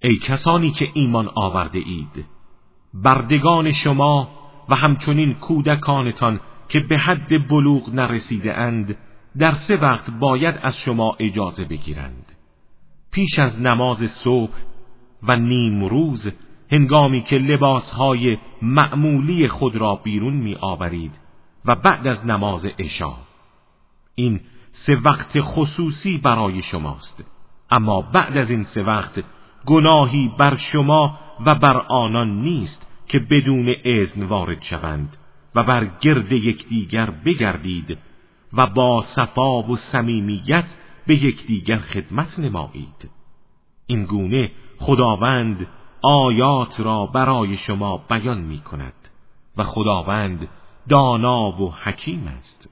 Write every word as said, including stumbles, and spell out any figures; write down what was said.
ای کسانی که ایمان آورده اید، بردگان شما و همچنین کودکانتان که به حد بلوغ نرسیده اند در سه وقت باید از شما اجازه بگیرند: پیش از نماز صبح و نیم روز، هنگامی که لباسهای معمولی خود را بیرون می آورید، و بعد از نماز عشا. این سه وقت خصوصی برای شماست، اما بعد از این سه وقت گناهی بر شما و بر آنان نیست که بدون اذن وارد شوند و بر گرد یکدیگر بگردید و با صفا و صمیمیت به یکدیگر خدمت نمایید. این گونه خداوند آیات را برای شما بیان می کند و خداوند دانا و حکیم است.